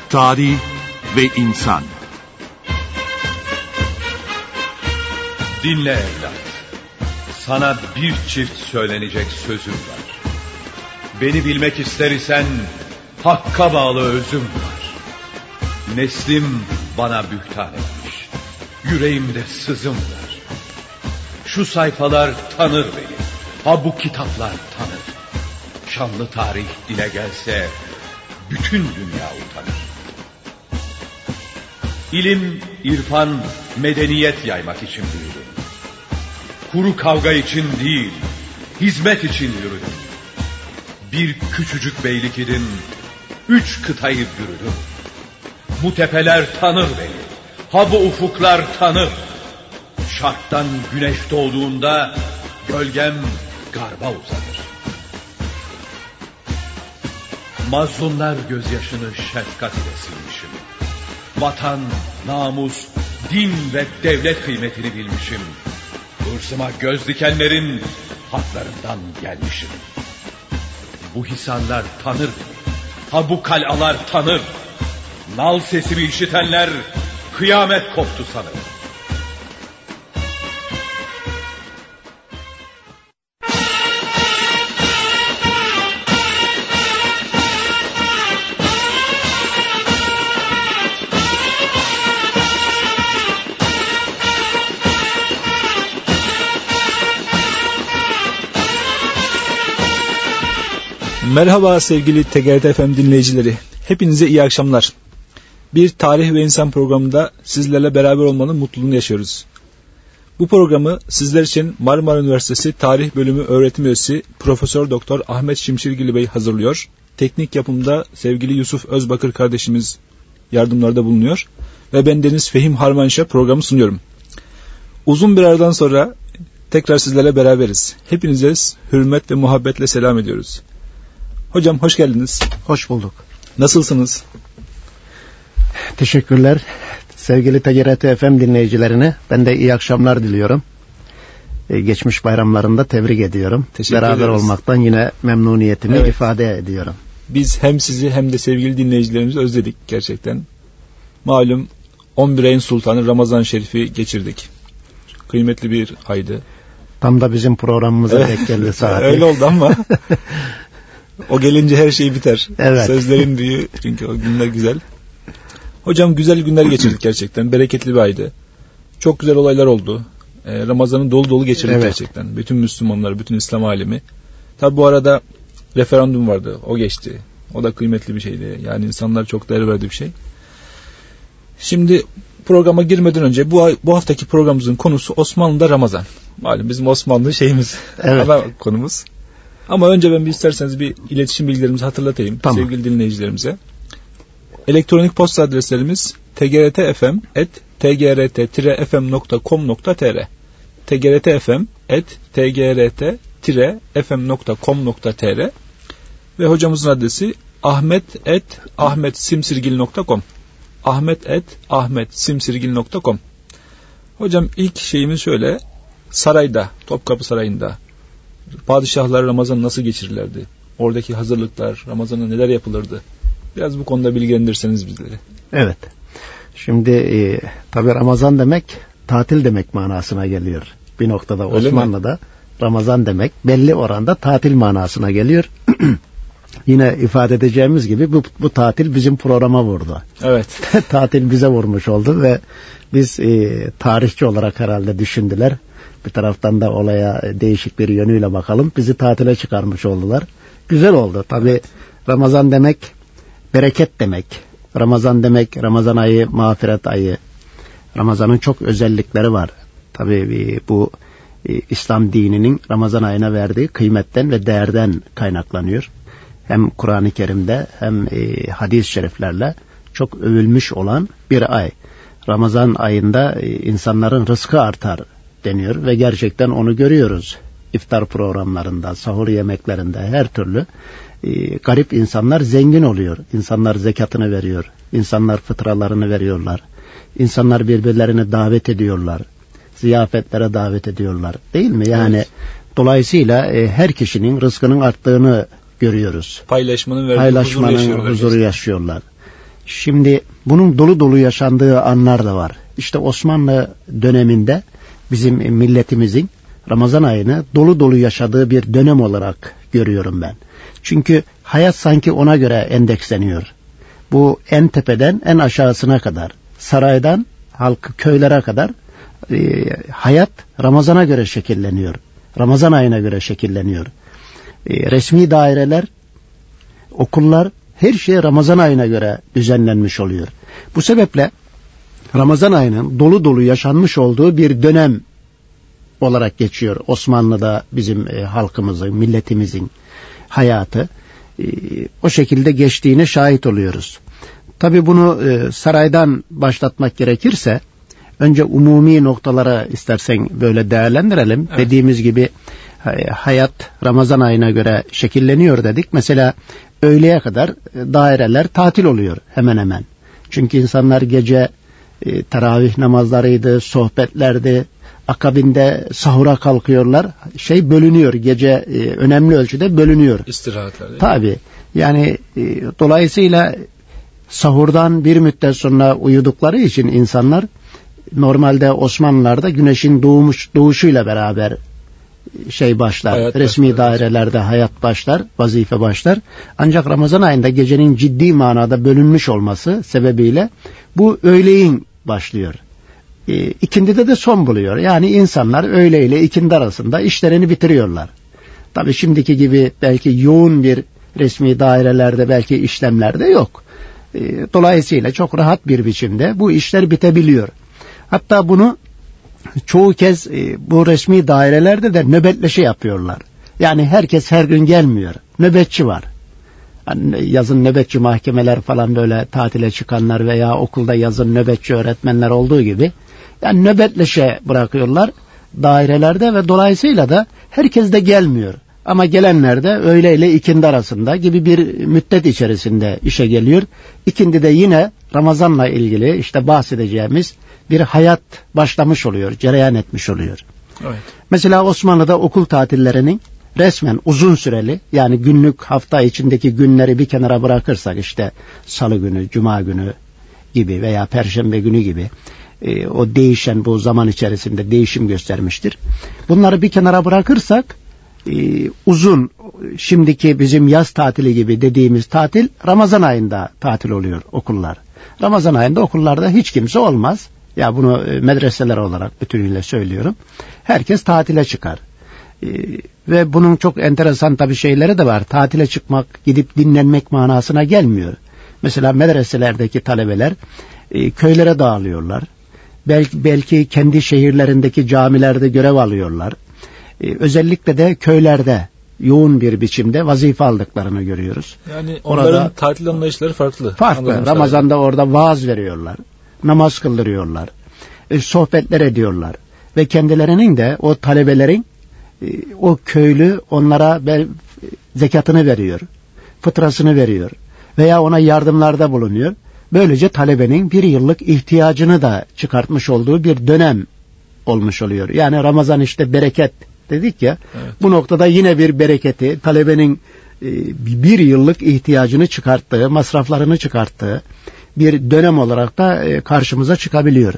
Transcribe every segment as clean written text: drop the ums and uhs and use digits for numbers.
tarih ve insan. Dinle evlat. Sana bir çift söylenecek sözüm var. Beni bilmek ister isen hakka bağlı özüm var. Neslim bana bühtan etmiş. Yüreğimde sızım var. Şu sayfalar tanır beni. Ha bu kitaplar tanır. Şanlı tarih dile gelse bütün dünya utanır. İlim, irfan, medeniyet yaymak için büyüdüm. Kuru kavga için değil, hizmet için yürüdüm. Bir küçücük beylik idim, 3 kıtayı bürüdüm. Bu tepeler tanır beni, ha bu ufuklar tanır. Şarktan güneş doğduğunda gölgem garba uzanır. Mazlumlar gözyaşını şefkat ile silmişim. Vatan, namus, din ve devlet kıymetini bilmişim. Hırsıma göz dikenlerin haklarından gelmişim. Bu hisarlar tanır beni, ha bu kalalar tanır. Nal sesimi işitenler kıyamet koptu sanır. Merhaba sevgili TGRT FM dinleyicileri. Hepinize iyi akşamlar. Bir Tarih ve İnsan programında sizlerle beraber olmanın mutluluğunu yaşıyoruz. Bu programı sizler için Marmara Üniversitesi Tarih Bölümü öğretim üyesi Profesör Doktor Ahmet Şimşirgili Bey hazırlıyor. Teknik yapımda sevgili Yusuf Özbakır kardeşimiz yardımlarda bulunuyor. Ve ben Deniz Fehim Harmanşa programı sunuyorum. Uzun bir aradan sonra tekrar sizlerle beraberiz. Hepinize hürmet ve muhabbetle selam ediyoruz. Hocam hoş geldiniz. Hoş bulduk. Nasılsınız? Teşekkürler. Sevgili TGRT FM dinleyicilerine ben de iyi akşamlar diliyorum. Geçmiş bayramlarında tebrik ediyorum. Beraber olmaktan yine memnuniyetimi ifade ediyorum. Biz hem sizi hem de sevgili dinleyicilerimizi özledik gerçekten. Malum 11 ayın sultanı Ramazan Şerif'i geçirdik. Kıymetli bir aydı. Tam da bizim programımıza denk geldi saati. Öyle oldu ama o gelince her şey biter. Evet. Sözlerin büyüğü çünkü o günler güzel. Hocam güzel günler geçirdik gerçekten. Bereketli bir aydı. Çok güzel olaylar oldu. Ramazan'ı dolu dolu geçirdik gerçekten. Bütün Müslümanlar, bütün İslam alemi. Tabi bu arada referandum vardı. O geçti. O da kıymetli bir şeydi. Yani insanlar çok değer verdiği bir şey. Şimdi programa girmeden önce bu haftaki programımızın konusu Osmanlı'da Ramazan. Malum bizim Osmanlı şeyimiz. Ana konumuz. Ama önce ben isterseniz bir iletişim bilgilerimizi hatırlatayım sevgili dinleyicilerimize. Elektronik posta adreslerimiz tgrt.fm@tgrt-fm.com.tr tgrt.fm.com.tr ve hocamızın adresi ahmet@ahmetsimsirgil.com ahmet@ahmetsimsirgil.com. Hocam ilk şeyimiz şöyle, sarayda, Topkapı Sarayı'nda padişahlar Ramazan'ı nasıl geçirirlerdi? Oradaki hazırlıklar, Ramazan'da neler yapılırdı? Biraz bu konuda bilgilendirirseniz bizleri. Evet. Şimdi tabii Ramazan demek tatil demek manasına geliyor. Bir noktada Osmanlı'da Ramazan demek belli oranda tatil manasına geliyor. Yine ifade edeceğimiz gibi bu tatil bizim programa vurdu. Evet. Tatil bize vurmuş oldu ve biz tarihçi olarak herhalde düşündüler. Bir taraftan da olaya değişik bir yönüyle bakalım. Bizi tatile çıkarmış oldular. Güzel oldu. Tabii Ramazan demek bereket demek. Ramazan demek Ramazan ayı, mağfiret ayı. Ramazan'ın çok özellikleri var. Tabii bu İslam dininin Ramazan ayına verdiği kıymetten ve değerden kaynaklanıyor. Hem Kur'an-ı Kerim'de hem hadis-i şeriflerle çok övülmüş olan bir ay. Ramazan ayında insanların rızkı artar deniyor ve gerçekten onu görüyoruz. İftar programlarında, sahur yemeklerinde her türlü garip insanlar zengin oluyor. İnsanlar zekatını veriyor. İnsanlar fıtralarını veriyorlar. İnsanlar birbirlerini davet ediyorlar. Ziyafetlere davet ediyorlar. Değil mi? Yani dolayısıyla her kişinin rızkının arttığını görüyoruz. Paylaşmanın huzuru yaşıyorlar. Şimdi bunun dolu dolu yaşandığı anlar da var. İşte Osmanlı döneminde bizim milletimizin Ramazan ayını dolu dolu yaşadığı bir dönem olarak görüyorum ben. Çünkü hayat sanki ona göre endeksleniyor. Bu en tepeden en aşağısına kadar, saraydan halkı köylere kadar hayat Ramazan'a göre şekilleniyor. Ramazan ayına göre şekilleniyor. Resmi daireler, okullar, her şey Ramazan ayına göre düzenlenmiş oluyor. Bu sebeple Ramazan ayının dolu dolu yaşanmış olduğu bir dönem olarak geçiyor. Osmanlı'da bizim halkımızın, milletimizin hayatı o şekilde geçtiğine şahit oluyoruz. Tabii bunu saraydan başlatmak gerekirse önce umumi noktalara istersen böyle değerlendirelim. Evet. Dediğimiz gibi hayat Ramazan ayına göre şekilleniyor dedik. Mesela öğleye kadar daireler tatil oluyor hemen hemen. Çünkü insanlar gece teravih namazlarıydı, sohbetlerdi. Akabinde sahura kalkıyorlar. Bölünüyor. Gece önemli ölçüde bölünüyor. İstirahatler. Tabii. Yani dolayısıyla sahurdan bir müddet sonra uyudukları için insanlar normalde Osmanlılar'da güneşin doğuşuyla beraber başlar. Hayat resmi başlar, dairelerde hayat başlar, vazife başlar. Ancak Ramazan ayında gecenin ciddi manada bölünmüş olması sebebiyle bu öğleyin başlıyor. İkindide de son buluyor. Yani insanlar öğle ile ikindi arasında işlerini bitiriyorlar. Tabii şimdiki gibi belki yoğun bir resmi dairelerde belki işlemlerde yok. Dolayısıyla çok rahat bir biçimde bu işler bitebiliyor. Hatta bunu çoğu kez bu resmi dairelerde de nöbetleşe yapıyorlar. Yani herkes her gün gelmiyor. Nöbetçi var. Hani yazın nöbetçi mahkemeler falan böyle tatile çıkanlar veya okulda yazın nöbetçi öğretmenler olduğu gibi yani nöbetleşe bırakıyorlar dairelerde ve dolayısıyla da herkes de gelmiyor. Ama gelenler de öğle ile ikindi arasında gibi bir müddet içerisinde işe geliyor. İkindi de yine Ramazan'la ilgili işte bahsedeceğimiz bir hayat başlamış oluyor, cereyan etmiş oluyor. Evet. Mesela Osmanlı'da okul tatillerinin resmen uzun süreli yani günlük hafta içindeki günleri bir kenara bırakırsak işte salı günü, cuma günü gibi veya perşembe günü gibi o değişen bu zaman içerisinde değişim göstermiştir. Bunları bir kenara bırakırsak uzun şimdiki bizim yaz tatili gibi dediğimiz tatil Ramazan ayında tatil oluyor okullar. Ramazan ayında okullarda hiç kimse olmaz. Ya bunu medreseler olarak bütünüyle söylüyorum. Herkes tatile çıkar. Ve bunun çok enteresan tabii şeyleri de var. Tatile çıkmak, gidip dinlenmek manasına gelmiyor. Mesela medreselerdeki talebeler köylere dağılıyorlar. Belki kendi şehirlerindeki camilerde görev alıyorlar. Özellikle de köylerde yoğun bir biçimde vazife aldıklarını görüyoruz. Yani onların tatil anlayışları farklı. Farklı. Ramazan'da orada vaaz veriyorlar. Namaz kıldırıyorlar. Sohbetler ediyorlar. Ve kendilerinin de o talebelerin o köylü onlara zekatını veriyor. Fıtrasını veriyor. Veya ona yardımlarda bulunuyor. Böylece talebenin bir yıllık ihtiyacını da çıkartmış olduğu bir dönem olmuş oluyor. Yani Ramazan işte bereket dedik ya. Evet. Bu noktada yine bir bereketi talebenin bir yıllık ihtiyacını çıkarttığı, masraflarını çıkarttığı bir dönem olarak da karşımıza çıkabiliyor.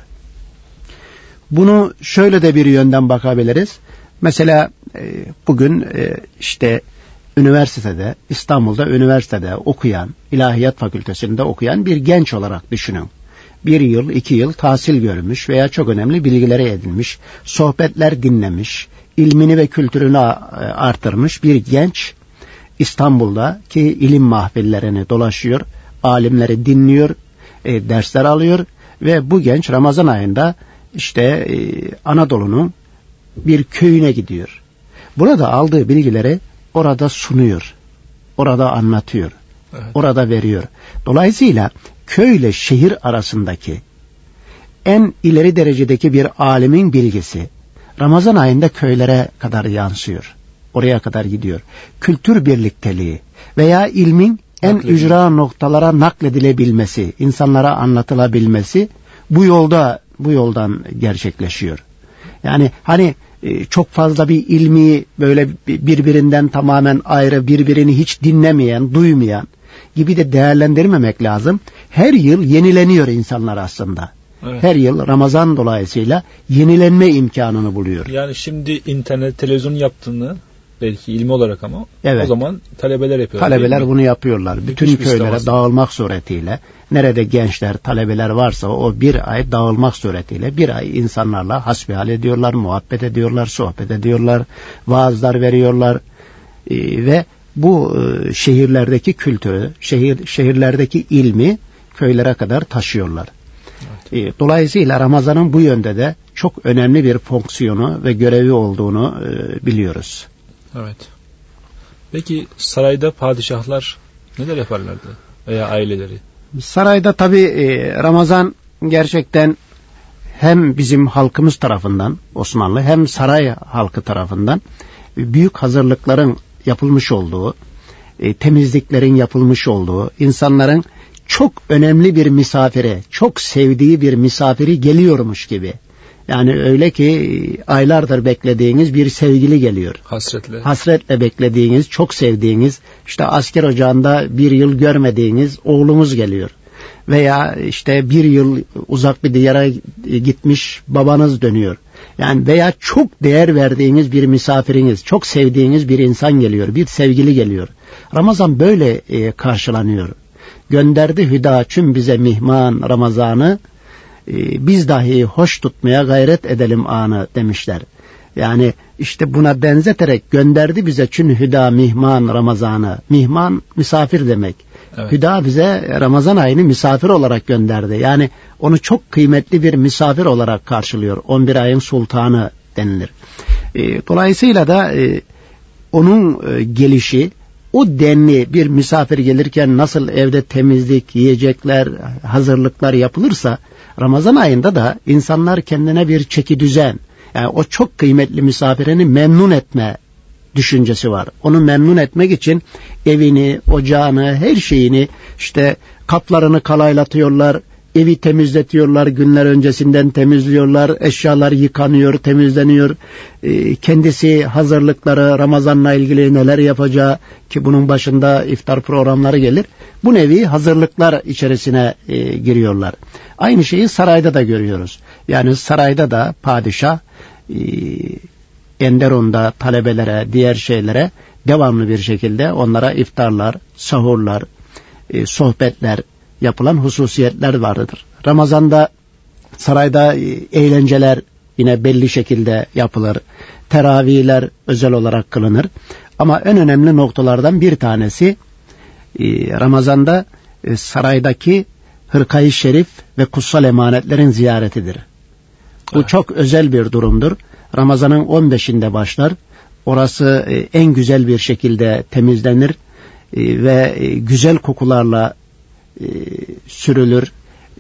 Bunu şöyle de bir yönden bakabiliriz. Mesela bugün işte üniversitede, İstanbul'da üniversitede okuyan, İlahiyat Fakültesinde okuyan bir genç olarak düşünün. 1 yıl, 2 yıl tahsil görmüş veya çok önemli bilgileri edinmiş, sohbetler dinlemiş, ilmini ve kültürünü artırmış bir genç İstanbul'daki ilim mahfillerini dolaşıyor, alimleri dinliyor, dersler alıyor ve bu genç Ramazan ayında işte Anadolu'nun bir köyüne gidiyor. Burada aldığı bilgileri orada sunuyor, orada anlatıyor, evet. Orada veriyor. Dolayısıyla köyle şehir arasındaki en ileri derecedeki bir alimin bilgisi Ramazan ayında köylere kadar yansıyor. Oraya kadar gidiyor. Kültür birlikteliği veya ilmin en ücra noktalara nakledilebilmesi, insanlara anlatılabilmesi bu yoldan gerçekleşiyor. Yani hani çok fazla bir ilmi böyle birbirinden tamamen ayrı, birbirini hiç dinlemeyen, duymayan gibi de değerlendirmemek lazım. her yıl yenileniyor insanlar aslında. Evet. Her yıl Ramazan dolayısıyla yenilenme imkanını buluyor. Yani şimdi internet, televizyon yaptığını belki ilmi olarak ama evet. O zaman talebeler yapıyorlar. Talebeler bunu yapıyorlar. Bütün köylere dağılmak suretiyle, nerede gençler, talebeler varsa o bir ay dağılmak suretiyle bir ay insanlarla hasbihal ediyorlar, muhabbet ediyorlar, sohbet ediyorlar, vaazlar veriyorlar ve bu şehirlerdeki kültürü, şehirlerdeki ilmi köylere kadar taşıyorlar. Evet. Dolayısıyla Ramazan'ın bu yönde de çok önemli bir fonksiyonu ve görevi olduğunu biliyoruz. Evet. Peki sarayda padişahlar neler yaparlardı veya aileleri? Sarayda tabii Ramazan gerçekten hem bizim halkımız tarafından Osmanlı hem saray halkı tarafından büyük hazırlıkların yapılmış olduğu, temizliklerin yapılmış olduğu, insanların çok önemli bir misafiri, çok sevdiği bir misafiri geliyormuş gibi. Yani öyle ki aylardır beklediğiniz bir sevgili geliyor. Hasretle. Hasretle beklediğiniz, çok sevdiğiniz, işte asker ocağında bir yıl görmediğiniz oğlunuz geliyor. Veya işte bir yıl uzak bir diyara gitmiş babanız dönüyor. Yani veya çok değer verdiğiniz bir misafiriniz, çok sevdiğiniz bir insan geliyor, bir sevgili geliyor. Ramazan böyle karşılanıyor. Gönderdi hüdaçüm bize mihman Ramazan'ı, biz dahi hoş tutmaya gayret edelim anı demişler. Yani işte buna benzeterek gönderdi bize çün hüda mihman Ramazan'ı. Mihman misafir demek. Evet. Hüda bize Ramazan ayını misafir olarak gönderdi. Yani onu çok kıymetli bir misafir olarak karşılıyor. 11 ayın sultanı denilir. Dolayısıyla da onun gelişi, o denli bir misafir gelirken nasıl evde temizlik, yiyecekler, hazırlıklar yapılırsa Ramazan ayında da insanlar kendine bir çeki düzen, yani o çok kıymetli misafirini memnun etme düşüncesi var. Onu memnun etmek için evini, ocağını, her şeyini, işte kaplarını kalaylatıyorlar, evi temizletiyorlar, günler öncesinden temizliyorlar, eşyalar yıkanıyor, temizleniyor. Kendisi hazırlıkları, Ramazan'la ilgili neler yapacağı ki bunun başında iftar programları gelir. Bu nevi hazırlıklar içerisine giriyorlar. Aynı şeyi sarayda da görüyoruz. Yani sarayda da padişah Enderun'da talebelere, diğer şeylere devamlı bir şekilde onlara iftarlar, sahurlar, sohbetler yapılan hususiyetler vardır. Ramazan'da sarayda eğlenceler yine belli şekilde yapılır. Teravihler özel olarak kılınır. Ama en önemli noktalardan bir tanesi Ramazan'da saraydaki hırkayı şerif ve kutsal emanetlerin ziyaretidir. Bu çok özel bir durumdur. Ramazan'ın 15'inde başlar. Orası en güzel bir şekilde temizlenir ve güzel kokularla sürülür.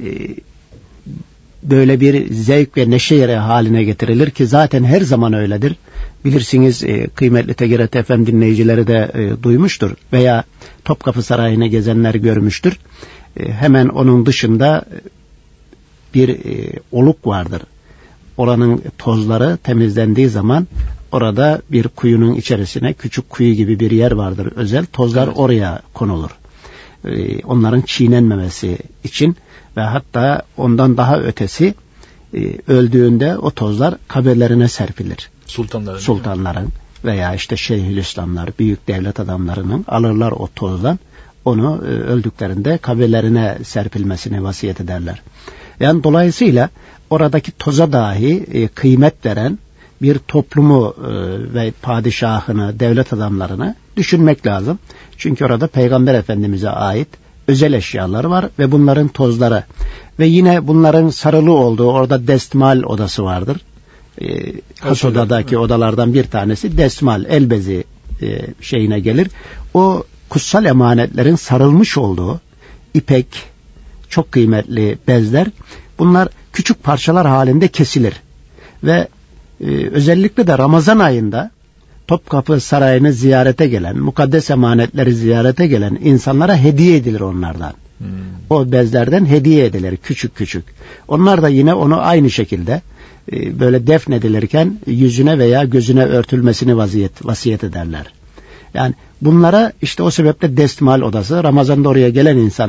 Böyle bir zevk ve neşe yeri haline getirilir ki zaten her zaman öyledir. Bilirsiniz kıymetli TGRT FM dinleyicileri de duymuştur veya Topkapı Sarayı'nı gezenler görmüştür. Hemen onun dışında bir oluk vardır. Oranın tozları temizlendiği zaman orada bir kuyunun içerisine küçük kuyu gibi bir yer vardır özel. Tozlar evet. Oraya konulur. Onların çiğnenmemesi için ve hatta ondan daha ötesi öldüğünde o tozlar kabirlerine serpilir. Sultanların veya işte Şeyhülislamlar, büyük devlet adamlarının alırlar o tozdan, onu öldüklerinde kabirlerine serpilmesini vasiyet ederler. Yani dolayısıyla oradaki toza dahi kıymet veren bir toplumu ve padişahını, devlet adamlarını düşünmek lazım. Çünkü orada Peygamber Efendimiz'e ait özel eşyalar var ve bunların tozları ve yine bunların sarılı olduğu orada destmal odası vardır. Has odadaki odalardan bir tanesi destmal, el bezi şeyine gelir. O kutsal emanetlerin sarılmış olduğu ipek, çok kıymetli bezler, bunlar küçük parçalar halinde kesilir ve özellikle de Ramazan ayında Topkapı Sarayı'nı ziyarete gelen, mukaddes emanetleri ziyarete gelen insanlara hediye edilir onlardan. O bezlerden hediye edilir küçük küçük. Onlar da yine onu aynı şekilde böyle defnedilirken yüzüne veya gözüne örtülmesini vasiyet ederler. Yani bunlara işte o sebeple destmal odası, Ramazan'da oraya gelen insanlara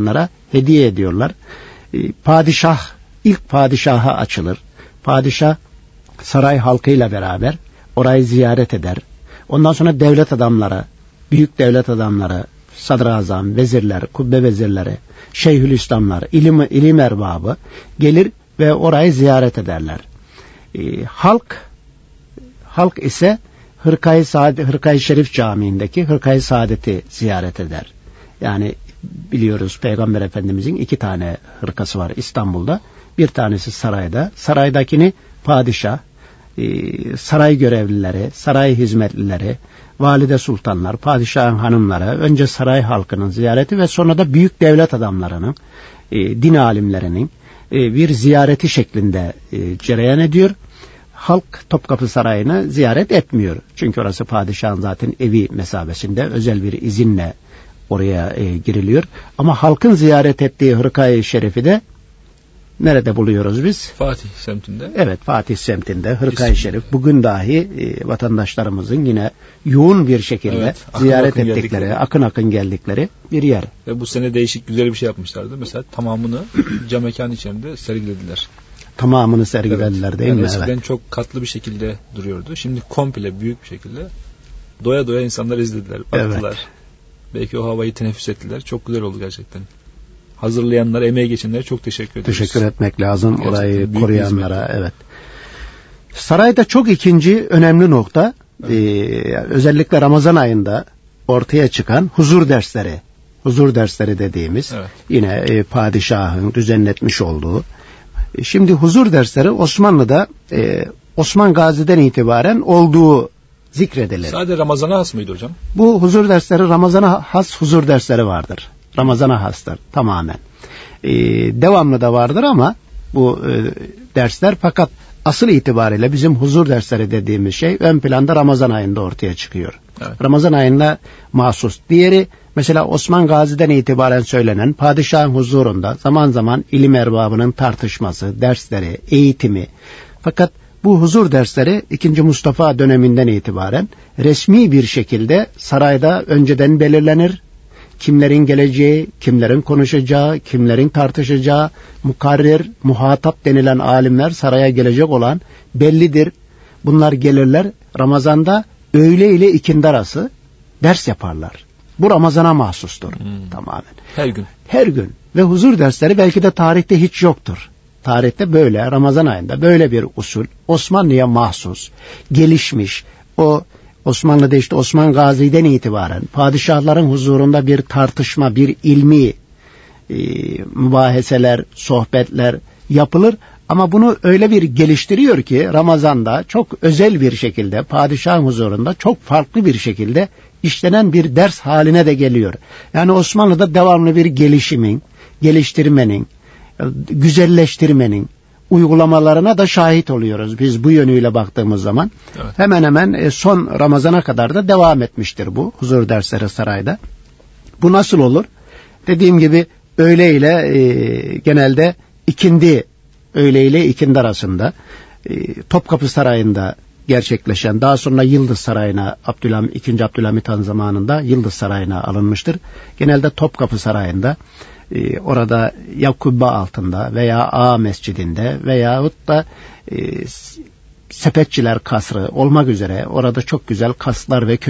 hediye ediyorlar. Padişah ilk padişaha açılır. Padişah saray halkıyla beraber orayı ziyaret eder. Ondan sonra devlet adamları, büyük devlet adamları, sadrazam, vezirler, kubbe vezirleri, şeyhülislamlar, ilim erbabı gelir ve orayı ziyaret ederler. Halk ise Hırkayı Şerif Camii'ndeki Hırkayı Saadet'i ziyaret eder. Yani biliyoruz Peygamber Efendimizin 2 tane hırkası var İstanbul'da. Bir tanesi sarayda. Saraydakini padişah, saray görevlileri, saray hizmetlileri, valide sultanlar, padişahın hanımları, önce saray halkının ziyareti ve sonra da büyük devlet adamlarının, din alimlerinin bir ziyareti şeklinde cereyan ediyor. Halk Topkapı Sarayı'nı ziyaret etmiyor. Çünkü orası padişahın zaten evi mesabesinde, özel bir izinle oraya giriliyor. Ama halkın ziyaret ettiği Hırkayı Şerif'i de nerede buluyoruz biz? Fatih semtinde. Evet, Fatih semtinde Hırkayı Şerif. Bugün dahi vatandaşlarımızın yine yoğun bir şekilde ziyaret ettikleri, akın geldikleri bir yer. Ve bu sene değişik güzel bir şey yapmışlardı. Mesela tamamını cam mekan içerisinde sergilediler. Tamamını sergilediler değil mi? Eskiden çok katlı bir şekilde duruyordu. Şimdi komple büyük bir şekilde doya doya insanlar izlediler, baktılar. Evet. Belki o havayı teneffüs ettiler. Çok güzel oldu gerçekten. Hazırlayanlara, emeğe geçenlere çok teşekkür ediyoruz. Teşekkür etmek lazım gerçekten orayı koruyanlara. Evet. Sarayda çok ikinci önemli nokta, özellikle Ramazan ayında ortaya çıkan huzur dersleri. Huzur dersleri dediğimiz yine padişahın düzenletmiş olduğu. Şimdi huzur dersleri Osmanlı'da Osman Gazi'den itibaren olduğu zikredilir. Sadece Ramazan'a has mıydı hocam? Bu huzur dersleri Ramazan'a has huzur dersleri vardır. Ramazan'a hastır tamamen. Devamlı da vardır ama bu dersler, fakat asıl itibariyle bizim huzur dersleri dediğimiz şey ön planda Ramazan ayında ortaya çıkıyor. Evet. Ramazan ayında mahsus. Diğeri mesela Osman Gazi'den itibaren söylenen padişahın huzurunda zaman zaman ilim erbabının tartışması, dersleri, eğitimi. Fakat bu huzur dersleri 2. Mustafa döneminden itibaren resmi bir şekilde sarayda önceden belirlenir. Kimlerin geleceği, kimlerin konuşacağı, kimlerin tartışacağı, mukarrir, muhatap denilen alimler saraya gelecek olan bellidir. Bunlar gelirler Ramazan'da öğle ile ikindi arası ders yaparlar. Bu Ramazan'a mahsustur tamamen. Her gün. Her gün. Ve huzur dersleri belki de tarihte hiç yoktur. Tarihte böyle, Ramazan ayında böyle bir usul Osmanlı'ya mahsus, gelişmiş. O Osmanlı'da işte Osman Gazi'den itibaren padişahların huzurunda bir tartışma, bir ilmi mübaheseler, sohbetler yapılır. Ama bunu öyle bir geliştiriyor ki Ramazan'da çok özel bir şekilde padişahın huzurunda çok farklı bir şekilde işlenen bir ders haline de geliyor. Yani Osmanlı'da devamlı bir gelişimin, geliştirmenin, güzelleştirmenin uygulamalarına da şahit oluyoruz biz bu yönüyle baktığımız zaman. Evet. Hemen hemen son Ramazan'a kadar da devam etmiştir bu huzur dersleri sarayda. Bu nasıl olur? Dediğim gibi öğle ile genelde öğle ile ikindi arasında Topkapı Sarayı'nda gerçekleşen, daha sonra Yıldız Sarayı'na 2. Abdülhamit Han zamanında Yıldız Sarayı'na alınmıştır. Genelde Topkapı Sarayı'nda orada ya kubbe altında veya Ağa Mescidinde veyahut da Sepetçiler Kasrı olmak üzere orada çok güzel kaslar ve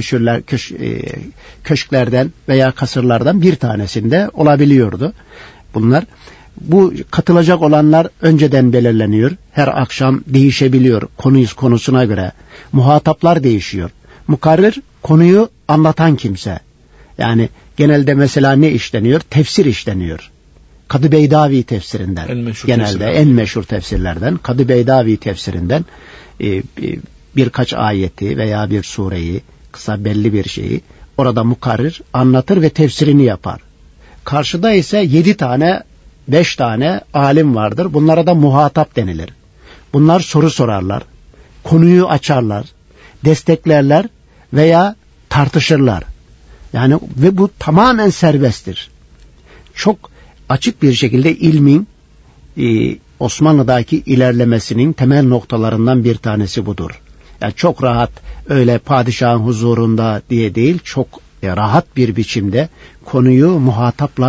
köşklerden veya kasırlardan bir tanesinde olabiliyordu. Bunlar, bu katılacak olanlar önceden belirleniyor. Her akşam değişebiliyor konusuna göre. Muhataplar değişiyor. Mukarrir, konuyu anlatan kimse. Yani genelde mesela ne işleniyor? Tefsir işleniyor. Kadı Beydavi tefsirinden. En meşhur tefsirlerden. Kadı Beydavi tefsirinden birkaç ayeti veya bir sureyi, kısa belli bir şeyi orada mukarrir anlatır ve tefsirini yapar. Karşıda ise 5 tane alim vardır. Bunlara da muhatap denilir. Bunlar soru sorarlar. Konuyu açarlar. Desteklerler veya tartışırlar. Yani ve bu tamamen serbesttir. Çok açık bir şekilde ilmin Osmanlı'daki ilerlemesinin temel noktalarından bir tanesi budur. Yani çok rahat, öyle padişahın huzurunda diye değil, çok rahat bir biçimde konuyu muhatapla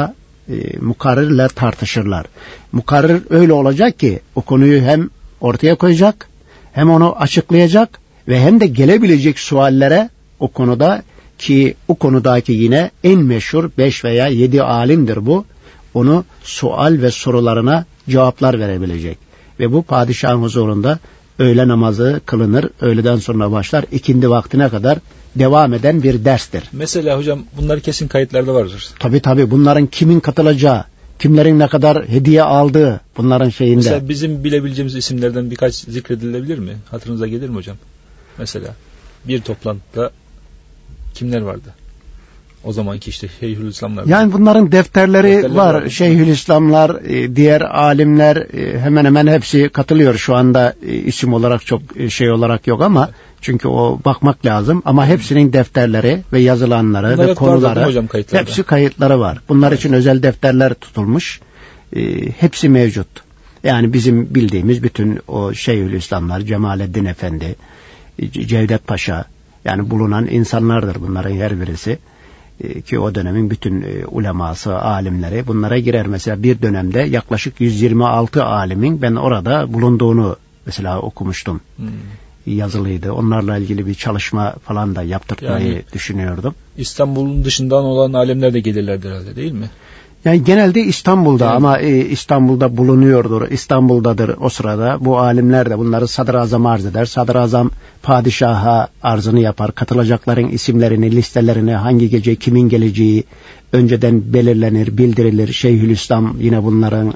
mukarrirle tartışırlar. Mukarrir öyle olacak ki o konuyu hem ortaya koyacak, hem onu açıklayacak ve hem de gelebilecek suallere o konuda, ki o konudaki yine en meşhur 5 veya 7 alimdir bu. Onu sual ve sorularına cevaplar verebilecek. Ve bu padişahın huzurunda öğle namazı kılınır. Öğleden sonra başlar. İkindi vaktine kadar devam eden bir derstir. Mesela hocam bunlar kesin kayıtlarda vardır. Tabii bunların kimin katılacağı, kimlerin ne kadar hediye aldığı bunların şeyinde. Mesela bizim bilebileceğimiz isimlerden birkaç zikredilebilir mi? Hatırınıza gelir mi hocam? Mesela bir toplantıda kimler vardı? O zamanki işte Şeyhülislamlar. Yani bunların defterleri var. Şeyhülislamlar, diğer alimler hemen hemen hepsi katılıyor. Şu anda isim olarak çok şey olarak yok ama çünkü o bakmak lazım. Ama hepsinin defterleri ve yazılanları bunlar ve konuları hocam, hepsi kayıtları var. Bunlar için özel defterler tutulmuş. Hepsi mevcut. Yani bizim bildiğimiz bütün o Şeyhülislamlar, Cemalettin Efendi, Cevdet Paşa, yani bulunan insanlardır bunların her birisi. Ki o dönemin bütün uleması, alimleri bunlara girer. Mesela bir dönemde yaklaşık 126 alimin ben orada bulunduğunu mesela okumuştum. Yazılıydı. Onlarla ilgili bir çalışma falan da yaptırmayı düşünüyordum. İstanbul'un dışından olan alimler de gelirlerdi herhalde, değil mi? Yani genelde İstanbul'da ama İstanbul'da bulunuyordur. İstanbul'dadır o sırada. Bu alimler de bunları sadrazam arz eder. Sadrazam padişaha arzını yapar. Katılacakların isimlerini, listelerini, hangi gece kimin geleceği önceden belirlenir, bildirilir. Şeyhülislam yine bunların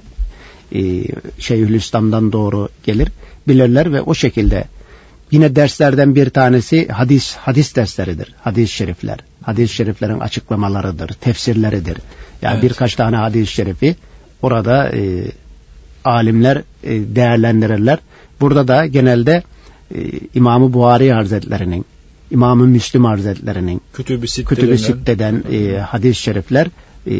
Şeyhülislam'dan doğru gelir. Bilirler ve o şekilde yine derslerden bir tanesi hadis dersleridir. Hadis-i şerifler. Hadis-i şeriflerin açıklamalarıdır, tefsirleridir. Yani birkaç tane hadis-i şerifi orada alimler değerlendirirler. Burada da genelde İmam-ı Buhari Hazretlerinin, İmam-ı Müslim Hazretlerinin Kütüb-i Sitte'den hadis-i şerifler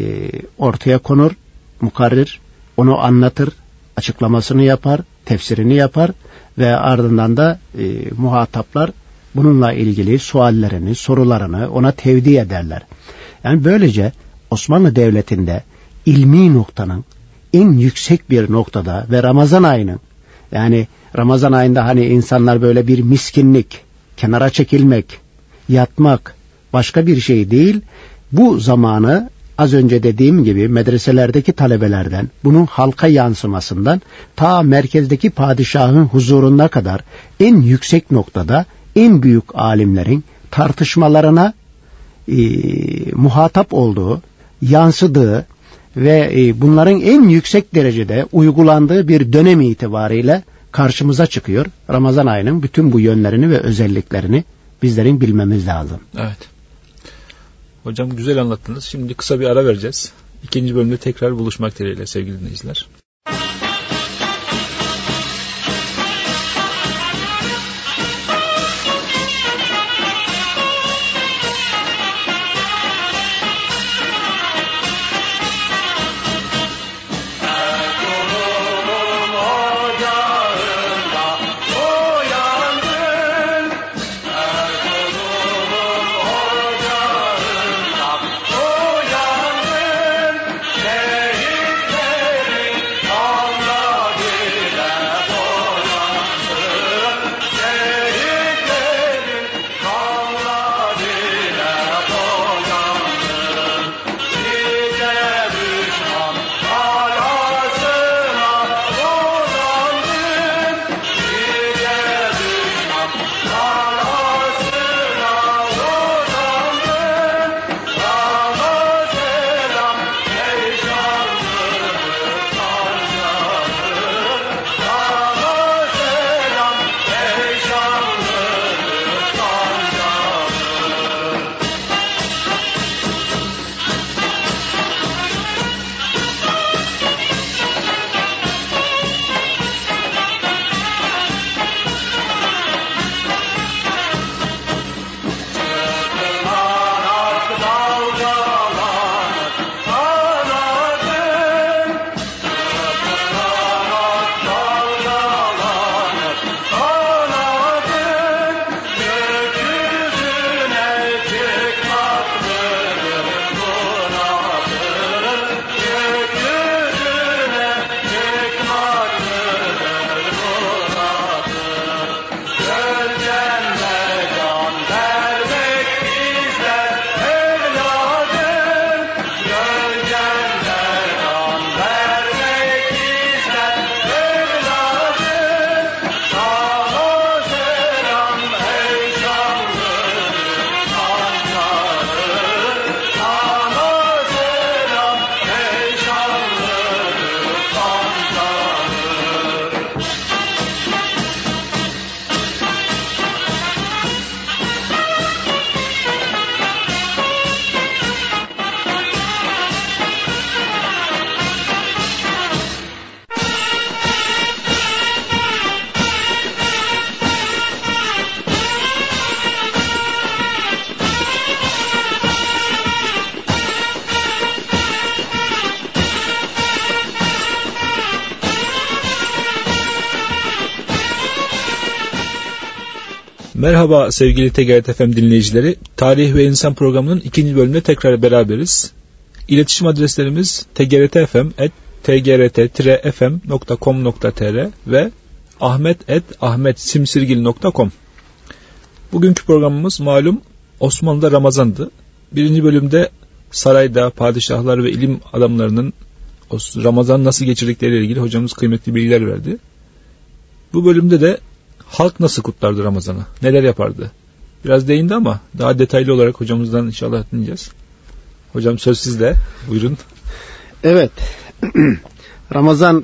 ortaya konur, mukarrir, onu anlatır, açıklamasını yapar, tefsirini yapar ve ardından da muhataplar bununla ilgili suallerini, sorularını ona tevdi ederler. Yani böylece Osmanlı Devleti'nde ilmi noktanın en yüksek bir noktada ve Ramazan ayının, yani Ramazan ayında hani insanlar böyle bir miskinlik, kenara çekilmek, yatmak başka bir şey değil. Bu zamanı az önce dediğim gibi medreselerdeki talebelerden, bunun halka yansımasından ta merkezdeki padişahın huzuruna kadar en yüksek noktada en büyük alimlerin tartışmalarına muhatap olduğu, yansıdığı ve bunların en yüksek derecede uygulandığı bir dönem itibariyle karşımıza çıkıyor. Ramazan ayının bütün bu yönlerini ve özelliklerini bizlerin bilmemiz lazım. Evet. Hocam güzel anlattınız. Şimdi kısa bir ara vereceğiz. İkinci bölümde tekrar buluşmak dileğiyle sevgili dinleyiciler. Merhaba sevgili TGRT FM dinleyicileri. Tarih ve İnsan programının 2. bölümünde tekrar beraberiz. İletişim adreslerimiz tgrt.fm@tgrt-fm.com.tr ve ahmet@ahmetsimsirgil.com. Bugünkü programımız malum Osmanlı'da Ramazan'dı. 1. bölümde sarayda padişahlar ve ilim adamlarının Ramazan nasıl geçirdikleriyle ilgili hocamız kıymetli bilgiler verdi. Bu bölümde de halk nasıl kutlardı Ramazan'ı? Neler yapardı? Biraz değindi ama daha detaylı olarak hocamızdan inşallah dinleyeceğiz. Hocam söz sizde. Buyurun. Evet. Ramazan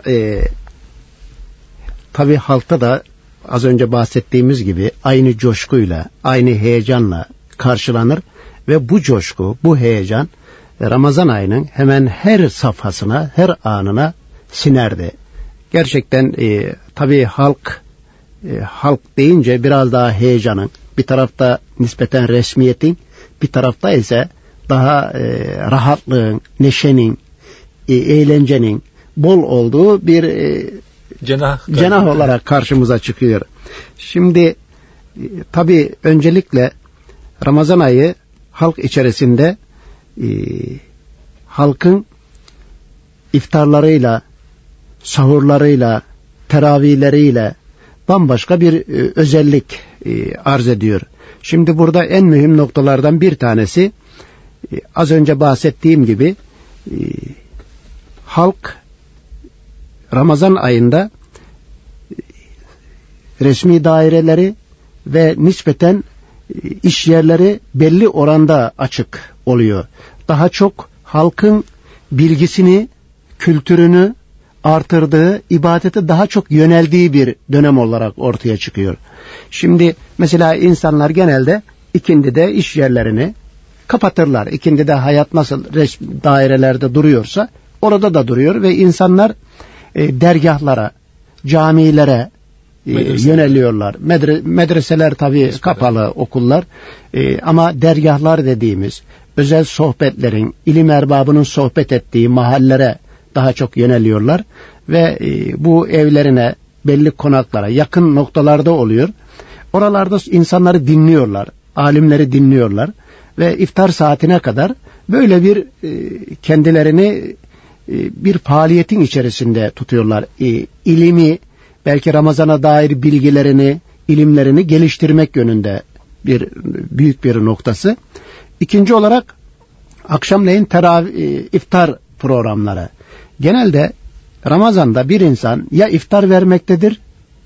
tabii halkta da az önce bahsettiğimiz gibi aynı coşkuyla, aynı heyecanla karşılanır ve bu coşku, bu heyecan Ramazan ayının hemen her safhasına, her anına sinerdi. Gerçekten tabii halk deyince biraz daha heyecanın, bir tarafta nispeten resmiyetin, bir tarafta ise daha rahatlığın, neşenin, eğlencenin bol olduğu bir cenah olarak karşımıza çıkıyor. Şimdi tabii öncelikle Ramazan ayı halk içerisinde halkın iftarlarıyla, sahurlarıyla, teravihleriyle bambaşka bir özellik arz ediyor. Şimdi burada en mühim noktalardan bir tanesi az önce bahsettiğim gibi halk Ramazan ayında resmi daireleri ve nispeten iş yerleri belli oranda açık oluyor. Daha çok halkın bilgisini, kültürünü artırdığı, ibadete daha çok yöneldiği bir dönem olarak ortaya çıkıyor. Şimdi mesela insanlar genelde ikindide iş yerlerini kapatırlar. İkindide hayat nasıl resmi dairelerde duruyorsa orada da duruyor ve insanlar dergahlara, camilere yöneliyorlar. Medreseler tabii kapalı, okullar ama dergahlar dediğimiz özel sohbetlerin, ilim erbabının sohbet ettiği mahallere daha çok yöneliyorlar ve bu evlerine, belli konaklara, yakın noktalarda oluyor. Oralarda insanları dinliyorlar, alimleri dinliyorlar ve iftar saatine kadar böyle bir kendilerini bir faaliyetin içerisinde tutuyorlar. İlimi, belki Ramazan'a dair bilgilerini, ilimlerini geliştirmek yönünde büyük bir noktası. İkinci olarak akşamleyin iftar programları. Genelde Ramazan'da bir insan ya iftar vermektedir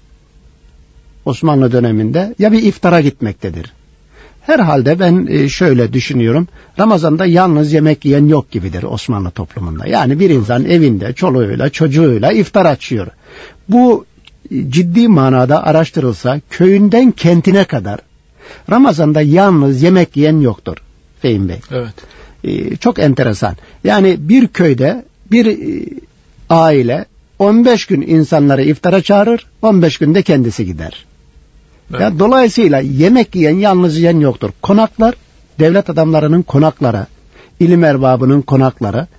Osmanlı döneminde ya bir iftara gitmektedir. Herhalde ben şöyle düşünüyorum. Ramazan'da yalnız yemek yiyen yok gibidir Osmanlı toplumunda. Yani bir insan evinde çoluğuyla çocuğuyla iftar açıyor. Bu ciddi manada araştırılsa köyünden kentine kadar Ramazan'da yalnız yemek yiyen yoktur Fehim Bey. Evet. Çok enteresan. Yani bir köyde bir aile 15 gün insanları iftara çağırır, 15 günde kendisi gider. Evet. Yani dolayısıyla yemek yiyen, yalnız yiyen yoktur. Konaklar, devlet adamlarının konakları, ilim erbabının konakları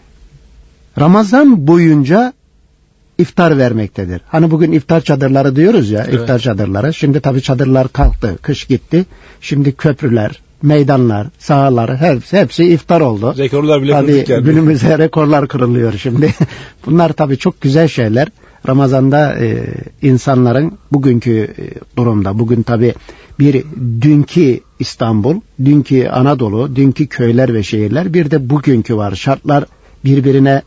Ramazan boyunca iftar vermektedir. Hani bugün iftar çadırları diyoruz ya, evet. İftar çadırları. Şimdi tabii çadırlar kalktı, kış gitti. Şimdi köprüler, meydanlar, sahalar hepsi iftar oldu. Rekorlar bile kırıldık yani. Günümüzde rekorlar kırılıyor şimdi. Bunlar tabii çok güzel şeyler. Ramazan'da insanların bugünkü durumda, bugün tabii bir dünkü İstanbul, dünkü Anadolu, dünkü köyler ve şehirler, bir de bugünkü var. Şartlar birbirine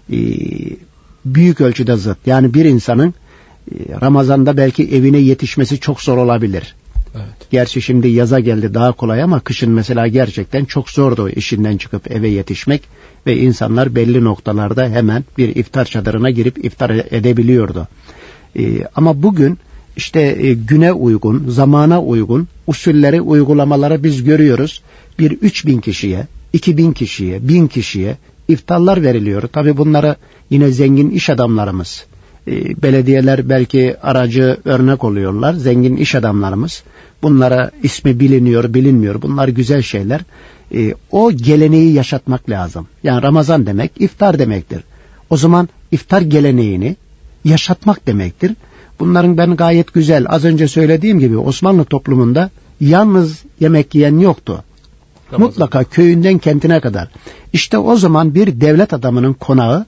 büyük ölçüde zıt. Yani bir insanın Ramazan'da belki evine yetişmesi çok zor olabilir. Evet. Gerçi şimdi yaza geldi daha kolay ama kışın mesela gerçekten çok zordu işinden çıkıp eve yetişmek ve insanlar belli noktalarda hemen bir iftar çadırına girip iftar edebiliyordu. Ama bugün işte güne uygun, zamana uygun usulleri, uygulamaları biz görüyoruz. Bir 3000 kişiye, 2000 kişiye, 1000 kişiye iftarlar veriliyor. Tabii bunlara yine zengin iş adamlarımız, belediyeler belki aracı örnek oluyorlar. Zengin iş adamlarımız. Bunlara ismi biliniyor, bilinmiyor. Bunlar güzel şeyler. O geleneği yaşatmak lazım. Yani Ramazan demek iftar demektir. O zaman iftar geleneğini yaşatmak demektir. Bunların ben gayet güzel, az önce söylediğim gibi Osmanlı toplumunda yalnız yemek yiyen yoktu. Ramazan. Mutlaka köyünden kentine kadar. İşte o zaman bir devlet adamının konağı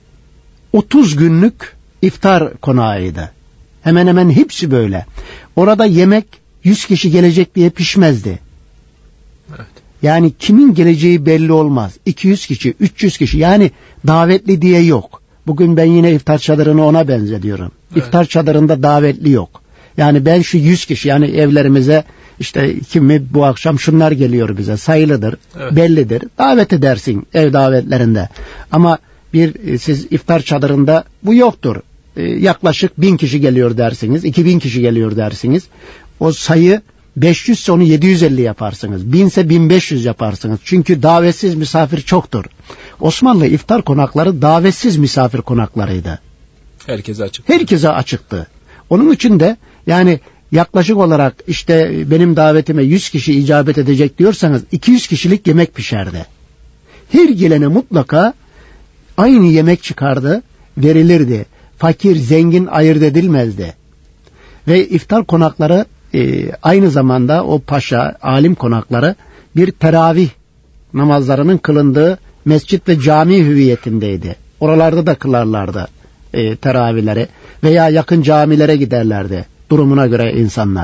30 günlük iftar konağıydı. Hemen hemen hepsi böyle. Orada yemek 100 kişi gelecek diye pişmezdi. Evet. Yani kimin geleceği belli olmaz. 200 kişi, 300 kişi, yani davetli diye yok. Bugün ben yine iftar çadırını ona benzetiyorum. Evet. İftar çadırında davetli yok. Yani ben şu 100 kişi, yani evlerimize işte kimi bu akşam şunlar geliyor bize, sayılıdır, evet, bellidir. Davet edersin ev davetlerinde. Ama siz iftar çadırında bu yoktur. Yaklaşık 1000 kişi geliyor dersiniz, 2000 kişi geliyor dersiniz. O sayı 500 ise onu 750 yaparsınız. 1000 ise 1500 yaparsınız. Çünkü davetsiz misafir çoktur. Osmanlı iftar konakları davetsiz misafir konaklarıydı. Herkese açık. Herkese açıktı. Onun için de yani yaklaşık olarak işte benim davetime 100 kişi icabet edecek diyorsanız 200 kişilik yemek pişerdi. Her gelene mutlaka aynı yemek çıkardı, verilirdi. Fakir, zengin ayırt edilmezdi. Ve iftar konakları aynı zamanda o paşa, alim konakları bir teravih namazlarının kılındığı mescit ve cami hüviyetindeydi. Oralarda da kılarlardı teravihleri veya yakın camilere giderlerdi durumuna göre insanlar.